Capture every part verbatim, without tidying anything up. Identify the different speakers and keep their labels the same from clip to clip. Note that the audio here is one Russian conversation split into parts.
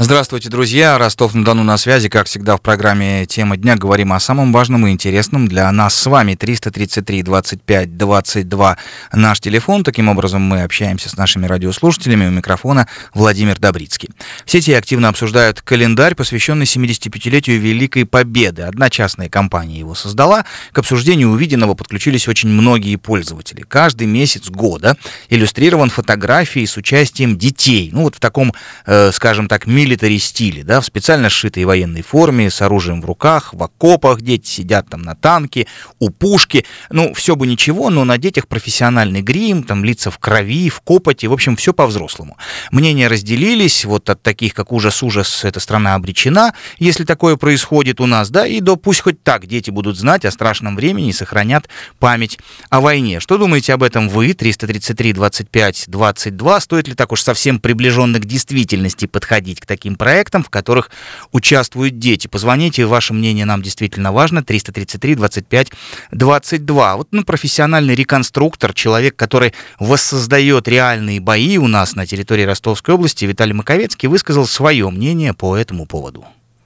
Speaker 1: Здравствуйте, друзья. Ростов-на-Дону на связи. Как всегда, в программе «Тема дня» говорим о самом важном и интересном для нас с вами. триста тридцать три двадцать пять двадцать два наш телефон. Таким образом, мы общаемся с нашими радиослушателями. У микрофона Владимир Добрицкий. В сети активно обсуждают календарь, посвященный семидесятипятилетию Великой Победы. Одна частная компания его создала. К обсуждению увиденного подключились очень многие пользователи. Каждый месяц года иллюстрирован фотографией с участием детей. Ну, вот в таком, э, скажем так, милитари стиле, да, в специально сшитой военной форме, с оружием в руках, в окопах, дети сидят там на танке, у пушки, ну, все бы ничего, но на детях профессиональный грим, там лица в крови, в копоти, в общем, все по-взрослому. Мнения разделились, вот от таких, как ужас-ужас, эта страна обречена, если такое происходит у нас, да, и до пусть хоть так дети будут знать о страшном времени и сохранят память о войне. Что думаете об этом вы? триста тридцать три двадцать пять двадцать два. Стоит ли так уж совсем приближенно к действительности подходить к таким проектам, в которых участвуют дети? Позвоните, ваше мнение нам действительно важно. триста тридцать три двадцать пять двадцать два. Вот, ну, профессиональный реконструктор, человек, который воссоздает реальные бои у нас на территории Ростовской области, Виталий Маковецкий, высказал свое мнение по этому поводу.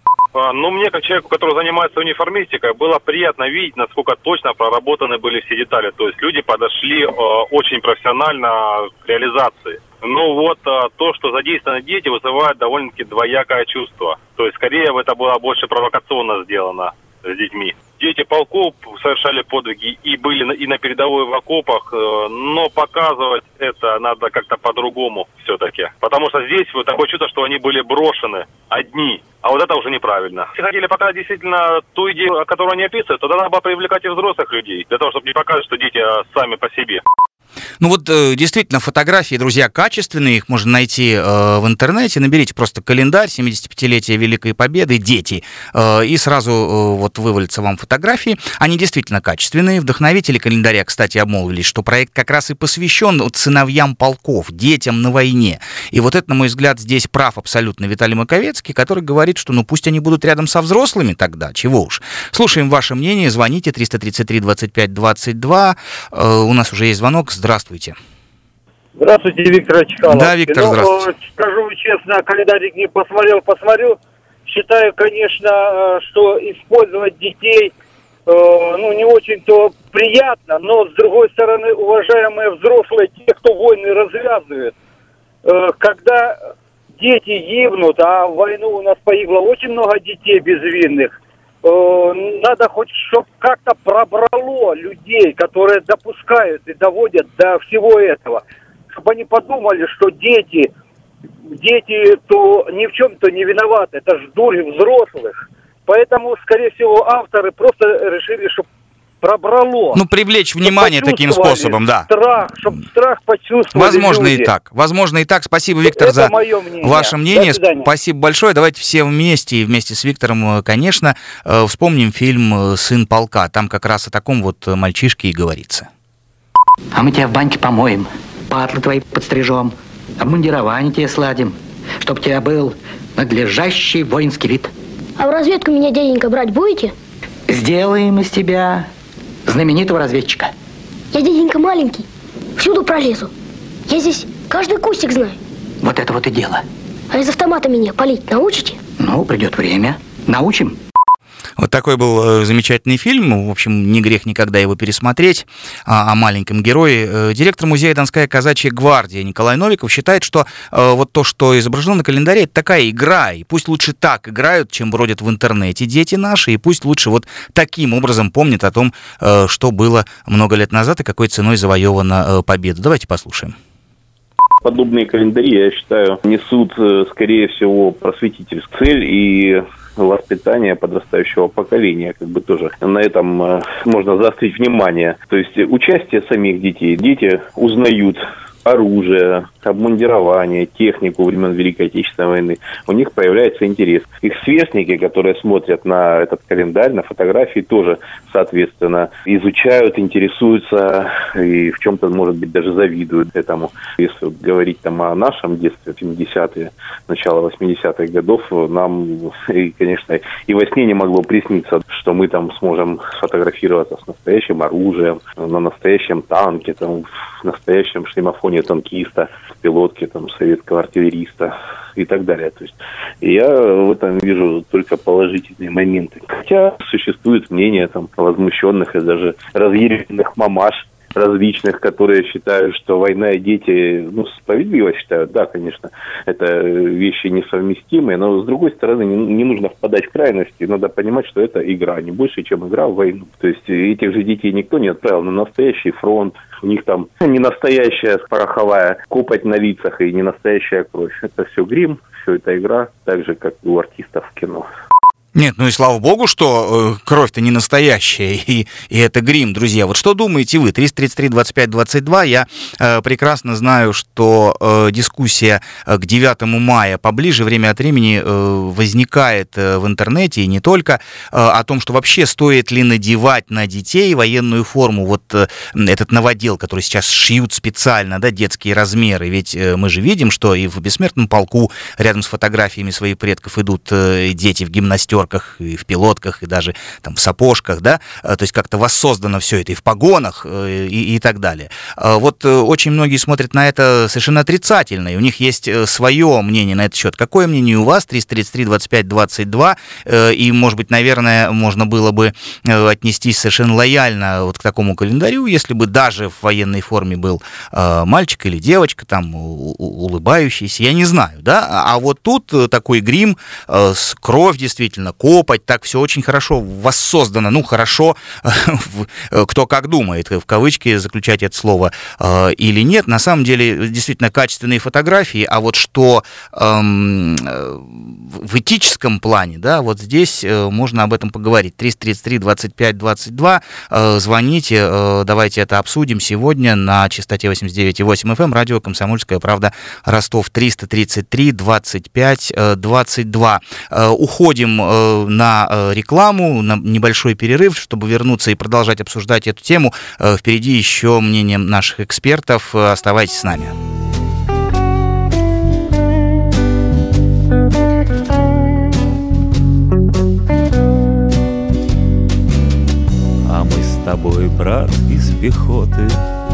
Speaker 2: Ну, мне, как человеку, который занимается униформистикой, было приятно видеть, насколько точно проработаны были все детали. То есть люди подошли э, очень профессионально к реализации. Ну вот, э, то, что задействованы дети, вызывает довольно-таки двоякое чувство. То есть, скорее, это было больше провокационно сделано с детьми. Дети полков совершали подвиги и были на, и на передовой в окопах, э, но показывать это надо как-то по-другому все-таки. Потому что здесь вот такое чувство, что они были брошены одни. А вот это уже неправильно. Если хотели показать действительно ту идею, которую они описывают, то тогда надо было привлекать и взрослых людей, для того, чтобы не показывать, что дети сами по себе.
Speaker 1: Ну вот действительно фотографии, друзья, качественные, их можно найти э, в интернете, наберите просто календарь семидесятипятилетия Великой Победы, дети, э, и сразу э, вот вывалятся вам фотографии. Они действительно качественные. Вдохновители календаря, кстати, обмолвились, что проект как раз и посвящен вот сыновьям полков, детям на войне. И вот это, на мой взгляд, здесь прав абсолютно Виталий Маковецкий, который говорит, что ну пусть они будут рядом со взрослыми тогда, чего уж. Слушаем ваше мнение, звоните триста тридцать три двадцать пять двадцать два. Э, у нас уже есть звонок. Здравствуйте.
Speaker 3: Здравствуйте, Виктор Ачкалов.
Speaker 1: Да, Виктор, здравствуйте.
Speaker 3: Ну, скажу честно, календарик не посмотрел, посмотрю. Считаю, конечно, что использовать детей, э, ну, не очень-то приятно, но, с другой стороны, уважаемые взрослые, те, кто войны развязывает, э, когда дети гибнут, а в войну у нас погибло очень много детей безвинных, надо хоть, чтобы как-то пробрало людей, которые допускают и доводят до всего этого. Чтобы они подумали, что дети, дети то ни в чем-то не виноваты. Это ж дурь взрослых. Поэтому, скорее всего, авторы просто решили, чтобы пробрало.
Speaker 1: Ну, привлечь внимание таким способом, да.
Speaker 3: Страх, чтобы страх почувствовали.
Speaker 1: Возможно,
Speaker 3: люди.
Speaker 1: и так. Возможно, и так. Спасибо, Виктор,
Speaker 3: это
Speaker 1: за
Speaker 3: мнение.
Speaker 1: ваше мнение. Спасибо большое. Давайте все вместе, и вместе с Виктором, конечно, вспомним фильм «Сын полка». Там как раз о таком вот мальчишке и говорится.
Speaker 4: А мы тебя в баньке помоем, патлы твои подстрижем, обмундирование тебе сладим, чтоб у тебя был надлежащий воинский вид.
Speaker 5: А в разведку меня, дяденька, брать будете?
Speaker 4: Сделаем из тебя знаменитого разведчика.
Speaker 5: Я, дяденька, маленький, всюду пролезу. Я здесь каждый кустик знаю.
Speaker 4: Вот это вот и дело.
Speaker 5: А из автомата меня палить научите?
Speaker 4: Ну, придет время. Научим.
Speaker 1: Вот такой был замечательный фильм, в общем, не грех никогда его пересмотреть, о, о маленьком герое. Директор музея «Донская казачья гвардия» Николай Новиков считает, что э, вот то, что изображено на календаре, это такая игра, и пусть лучше так играют, чем бродят в интернете дети наши, и пусть лучше вот таким образом помнят о том, э, что было много лет назад и какой ценой завоевана э, победа. Давайте послушаем.
Speaker 6: Подобные календари, я считаю, несут, скорее всего, просветительскую цель и воспитание подрастающего поколения, как бы тоже на этом э, можно заострить внимание. То есть участие самих детей. Дети узнают оружие, обмундирование, технику времен Великой Отечественной войны. У них появляется интерес. Их сверстники, которые смотрят на этот календарь, на фотографии, тоже, соответственно, изучают, интересуются и в чем-то, может быть, даже завидуют этому. Если говорить там о нашем детстве, семидесятые, начало восьмидесятых годов, нам, и, конечно, и во сне не могло присниться, что мы там сможем сфотографироваться с настоящим оружием, на настоящем танке, там, в настоящем шлемофоне погоне танкиста, в пилотке там, советского артиллериста и так далее. То есть я в этом вижу только положительные моменты. Хотя существует мнение там, возмущенных и даже разъяренных мамаш различных, которые считают, что война и дети, ну, справедливо считают, да, конечно, это вещи несовместимые, но, с другой стороны, не, не нужно впадать в крайности, надо понимать, что это игра, не больше, чем игра в войну. То есть этих же детей никто не отправил на настоящий фронт, у них там не настоящая пороховая копоть на лицах и не настоящая кровь. Это все грим, все это игра, так же, как и у артистов в кино.
Speaker 1: Нет, ну и слава богу, что э, кровь-то не настоящая, и, и это грим, друзья. Вот что думаете вы? триста тридцать три двадцать пять двадцать два. Я э, прекрасно знаю, что э, дискуссия э, к девятому мая поближе время от времени э, возникает э, в интернете, и не только, э, о том, что вообще стоит ли надевать на детей военную форму. Вот э, этот новодел, который сейчас шьют специально, да, детские размеры. Ведь э, мы же видим, что и в бессмертном полку рядом с фотографиями своих предков идут э, дети в гимнастерках, и в пилотках, и даже там в сапожках, да, то есть как-то воссоздано все это и в погонах, и, и так далее. Вот очень многие смотрят на это совершенно отрицательно, и у них есть свое мнение на этот счет. Какое мнение у вас? триста тридцать три двадцать пять двадцать два, и, может быть, наверное, можно было бы отнестись совершенно лояльно вот к такому календарю, если бы даже в военной форме был мальчик или девочка, там, улыбающийся, я не знаю, да, а вот тут такой грим, кровь действительно, копоть, так все очень хорошо воссоздано, ну, хорошо, кто как думает, в кавычки заключать это слово э, или нет, на самом деле, действительно, качественные фотографии, а вот что эм, в этическом плане, да, вот здесь э, можно об этом поговорить. триста тридцать три двадцать пять двадцать два, э, звоните, э, давайте это обсудим сегодня на частоте восемьдесят девять и восемь эф эм, радио «Комсомольская правда», Ростов, триста тридцать три двадцать пять двадцать два. Э, уходим на рекламу, на небольшой перерыв, чтобы вернуться и продолжать обсуждать эту тему. Впереди еще мнение наших экспертов. Оставайтесь с нами.
Speaker 7: А мы с тобой, брат, из пехоты,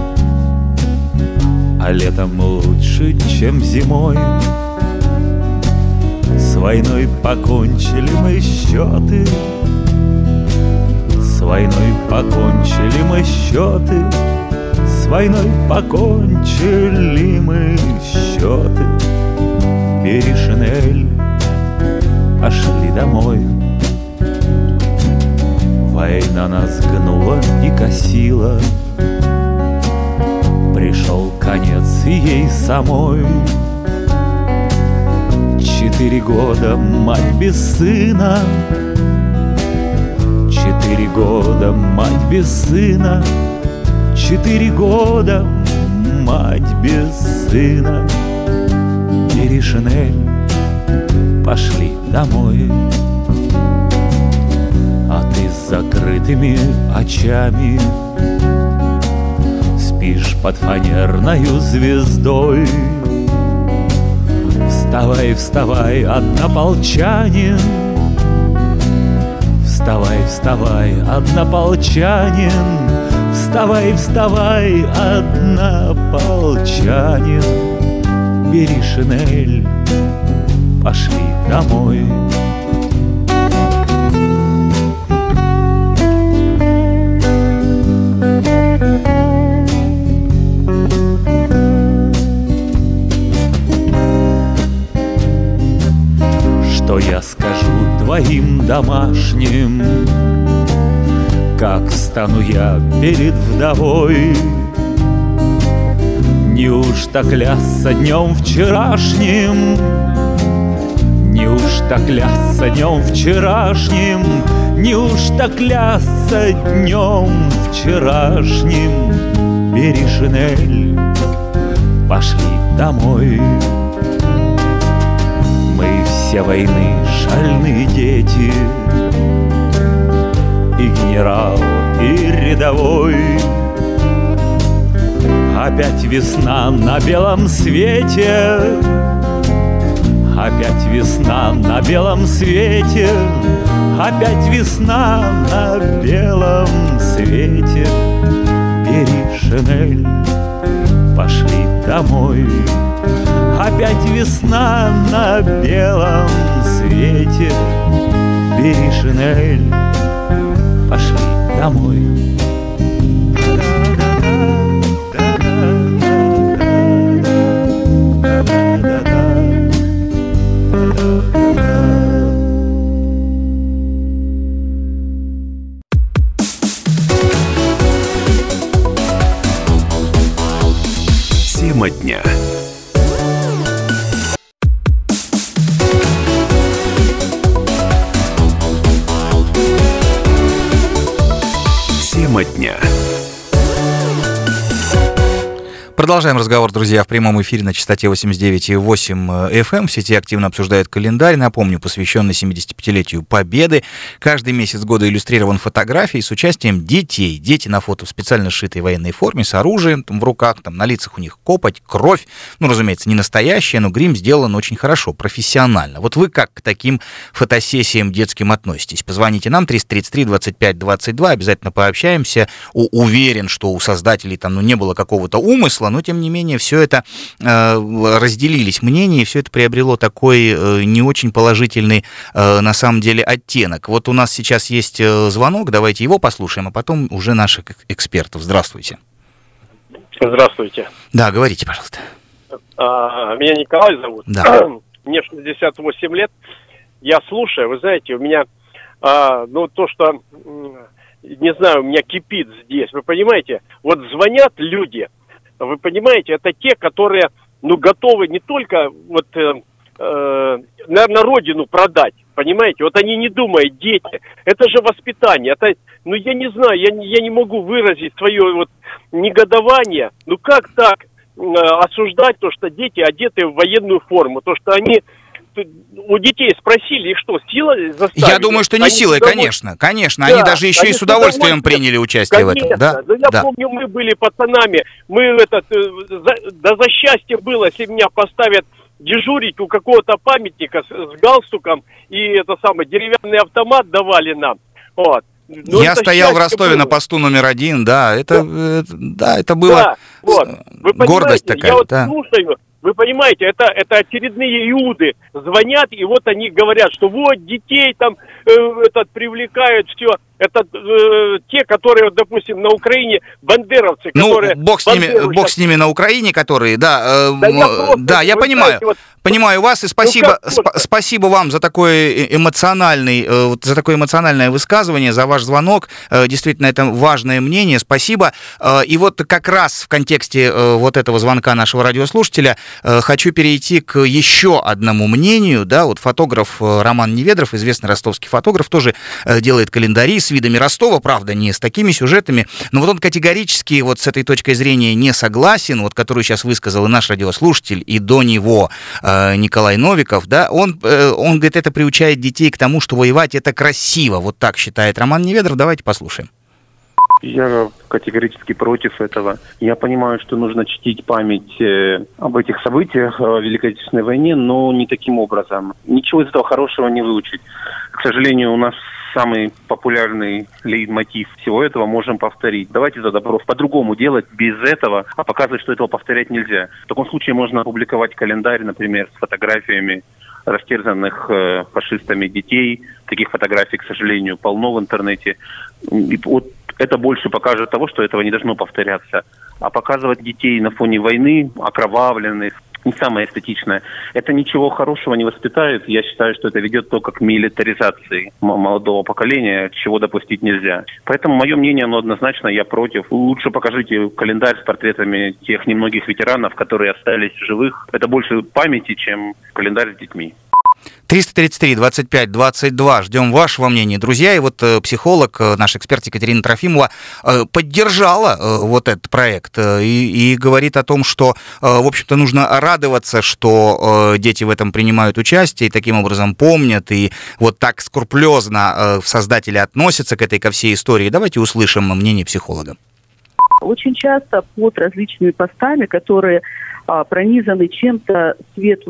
Speaker 7: а летом лучше, чем зимой. С войной покончили мы счеты, с войной покончили мы счеты, с войной покончили мы счеты. Бери шинель, пошли домой. Война нас гнула и косила, пришел конец ей самой. Четыре года мать без сына, четыре года мать без сына, четыре года мать без сына. Бери шинель, пошли домой. А ты с закрытыми очами спишь под фанерною звездой. Вставай, вставай, однополчанин, вставай, вставай, однополчанин, вставай, вставай, однополчанин. Бери шинель, пошли домой. Что я скажу твоим домашним, как стану я перед вдовой? Неужто клясться днем вчерашним? Неужто клясться днем вчерашним? Неужто клясться днем вчерашним? Бери шинель, пошли домой. Мы все войны шальные дети, и генерал, и рядовой. Опять весна на белом свете, опять весна на белом свете, опять весна на белом свете. Бери шинель, пошли домой. Опять весна на белом свете. Бери шинель, пошли домой.
Speaker 8: Тема дня. Тема дня.
Speaker 1: Продолжаем разговор, друзья, в прямом эфире на частоте восемьдесят девять и восемь эф эм. В сети активно обсуждают календарь, напомню, посвященный семидесятипятилетию Победы. Каждый месяц года иллюстрирован фотографией с участием детей. Дети на фото в специально сшитой военной форме, с оружием там, в руках, там, на лицах у них копоть, кровь. Ну, разумеется, не настоящая, но грим сделан очень хорошо, профессионально. Вот вы как к таким фотосессиям детским относитесь? Позвоните нам, триста тридцать три двадцать пять двадцать два, обязательно пообщаемся. У- уверен, что у создателей там ну, не было какого-то умысла, но, тем не менее, все это э, разделились мнения, и все это приобрело такой э, не очень положительный, э, на самом деле, оттенок. Вот у нас сейчас есть э, звонок, давайте его послушаем, а потом уже наших экспертов. Здравствуйте.
Speaker 9: Здравствуйте.
Speaker 1: Да, говорите, пожалуйста.
Speaker 9: А, меня Николай зовут.
Speaker 1: Да.
Speaker 9: Мне шестьдесят восемь лет. Я слушаю, вы знаете, у меня, а, ну, то, что, не знаю, у меня кипит здесь, вы понимаете, вот звонят люди, вы понимаете, это те, которые, ну, готовы не только вот э, э, на, на родину продать, понимаете, вот они не думают, дети, это же воспитание, это, ну, я не знаю, я, я не могу выразить свое вот негодование, ну, как так э, осуждать то, что дети одеты в военную форму, то, что они... У детей спросили, их что, силой заставили?
Speaker 1: Я думаю, что не
Speaker 9: они
Speaker 1: силой, конечно, конечно. Да, они даже еще и с удовольствием приняли участие конечно. в этом. Да?
Speaker 9: Ну, я
Speaker 1: да.
Speaker 9: помню, мы были пацанами, мы этот, за, да за счастье было, если меня поставят дежурить у какого-то памятника с, с галстуком, и это самое, деревянный автомат давали нам. Вот.
Speaker 1: Но я стоял в Ростове было. на посту номер один, да, это, да. это, да, это было
Speaker 9: да, вот. Вы
Speaker 1: гордость такая.
Speaker 9: Я вот
Speaker 1: да.
Speaker 9: слушаю, вы понимаете, это, это очередные иуды звонят, и вот они говорят, что вот детей там э, этот, привлекают, все. Это э, те, которые, допустим, на Украине бандеровцы,
Speaker 1: ну,
Speaker 9: которые...
Speaker 1: бог с ними, бог с ними на Украине, которые, да, э,
Speaker 9: да, я, просто,
Speaker 1: да, я понимаю, знаете, вот, понимаю вас, и спасибо, ну, сп- спасибо вам за такой эмоциональный, э, за такое эмоциональное высказывание, за ваш звонок, э, действительно, это важное мнение, спасибо. Э, и вот как раз в контексте э, вот этого звонка нашего радиослушателя э, хочу перейти к еще одному мнению, да, вот фотограф э, Роман Неведров, известный ростовский фотограф, тоже э, делает календари с видами Ростова, правда, не с такими сюжетами, но вот он категорически вот с этой точкой зрения не согласен, вот которую сейчас высказал и наш радиослушатель, и до него э, Николай Новиков, да, он, э, он говорит, это приучает детей к тому, что воевать это красиво, вот так считает Роман Неведров, давайте послушаем.
Speaker 10: Я категорически против этого. Я понимаю, что нужно чтить память э, об этих событиях о Великой Отечественной войне, но не таким образом. Ничего из этого хорошего не выучить. К сожалению, у нас самый популярный лейтмотив всего этого можем повторить. Давайте за добро по-другому делать без этого, а показывать, что этого повторять нельзя. В таком случае можно опубликовать календарь, например, с фотографиями растерзанных э, фашистами детей. Таких фотографий, к сожалению, полно в интернете. И вот это больше покажет того, что этого не должно повторяться. А показывать детей на фоне войны, окровавленных, не самое эстетичное. Это ничего хорошего не воспитает. Я считаю, что это ведет только к милитаризации молодого поколения, чего допустить нельзя. Поэтому мое мнение, оно однозначно, я против. Лучше покажите календарь с портретами тех немногих ветеранов, которые остались живых. Это больше памяти, чем календарь с детьми.
Speaker 1: триста тридцать три двадцать пять двадцать два. Ждем вашего мнения, друзья. И вот э, психолог, э, наш эксперт Екатерина Трофимова, э, поддержала э, вот этот проект э, и, и говорит о том, что, э, в общем-то, нужно радоваться, что э, дети в этом принимают участие и таким образом помнят, и вот так скрупулезно э, создатели относятся к этой, ко всей истории. Давайте услышим мнение психолога.
Speaker 11: Очень часто под различными постами, которые а, пронизаны чем-то светлым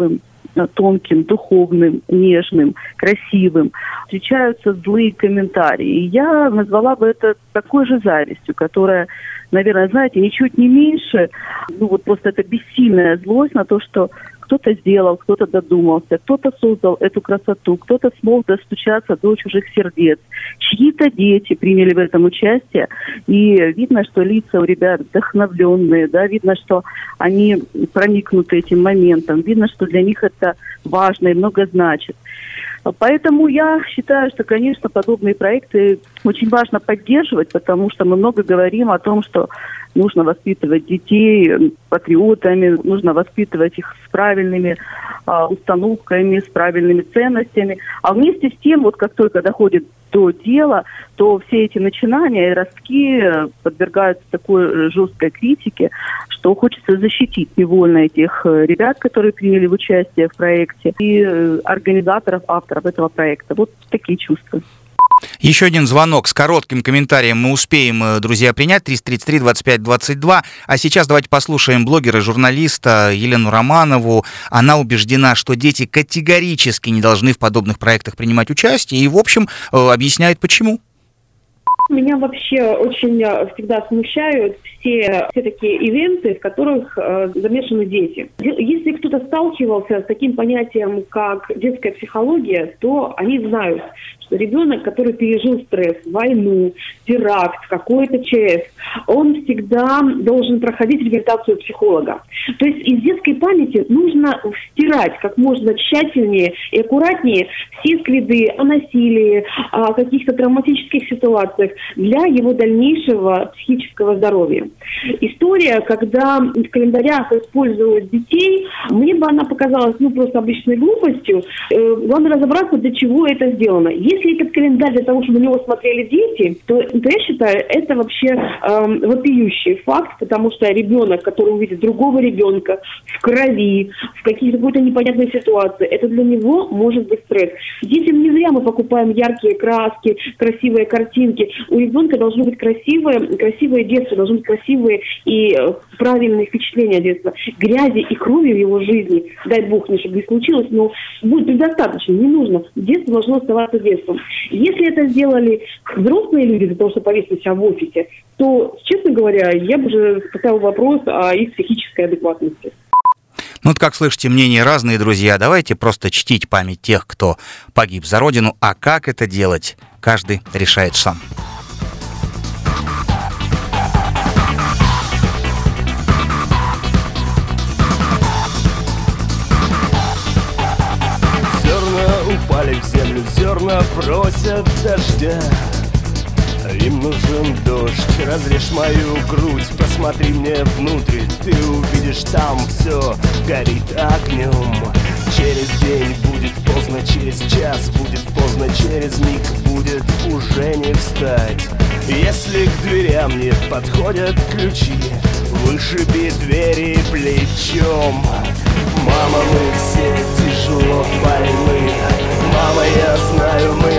Speaker 11: тонким, духовным, нежным, красивым, встречаются злые комментарии. И я назвала бы это такой же завистью, которая, наверное, знаете, ничуть не меньше, ну вот просто это бессильная злость на то, что кто-то сделал, кто-то додумался, кто-то создал эту красоту, кто-то смог достучаться до чужих сердец. Чьи-то дети приняли в этом участие, и видно, что лица у ребят вдохновленные, да, видно, что они проникнуты этим моментом, видно, что для них это важно и много значит. Поэтому я считаю, что, конечно, подобные проекты очень важно поддерживать, потому что мы много говорим о том, что нужно воспитывать детей патриотами, нужно воспитывать их с правильными а, установками, с правильными ценностями. А вместе с тем, вот как только доходит до дела, то все эти начинания и ростки подвергаются такой жесткой критике, что хочется защитить невольно этих ребят, которые приняли в участие в проекте, и организаторов, авторов этого проекта. Вот такие чувства.
Speaker 1: Еще один звонок с коротким комментарием мы успеем, друзья, принять. триста тридцать три двадцать пять двадцать два. А сейчас давайте послушаем блогера, журналиста Елену Романову. Она убеждена, что дети категорически не должны в подобных проектах принимать участие. И, в общем, объясняет, почему.
Speaker 12: Меня вообще очень всегда смущают все, все такие ивенты, в которых э, замешаны дети. Если кто-то сталкивался с таким понятием, как детская психология, то они знают, что ребенок, который пережил стресс, войну, теракт, какой-то ЧС, он всегда должен проходить реабилитацию психолога. То есть из детской памяти нужно стирать как можно тщательнее и аккуратнее все следы о насилии, о каких-то травматических ситуациях для его дальнейшего психического здоровья. История, когда в календарях используют детей, мне бы она показалась ну просто обычной глупостью. Э, главное разобраться, для чего это сделано. Если этот календарь для того, чтобы на него смотрели дети, то, то я считаю, это вообще э, вопиющий факт, потому что ребенок, который увидит другого ребенка в крови, в каких-то какой-то непонятной ситуации, это для него может быть стресс. Детям не зря мы покупаем яркие краски, красивые картинки. У ребенка должно быть красивое, красивое детство, должно быть красивые и правильные впечатления детства. Грязи и крови в его жизни, дай бог, не чтобы не случилось, но будет предостаточно, не нужно. Детство должно оставаться детством. Если это сделали взрослые люди для того, чтобы повесить себя в офисе, то, честно говоря, я бы уже поставила вопрос о их психической адекватности.
Speaker 1: Ну, вот как слышите, мнения разные, друзья. Давайте просто чтить память тех, кто погиб за Родину. А как это делать, каждый решает сам.
Speaker 13: Упали в землю, зерна просят дождя. Им нужен дождь, разрежь мою грудь, посмотри мне внутрь, ты увидишь, там все горит огнем. Через день будет поздно, через час будет поздно, через миг будет уже не встать. Если к дверям не подходят ключи, вышиби двери плечом. Мама, мы все тяжело больны. Мама, я знаю, мы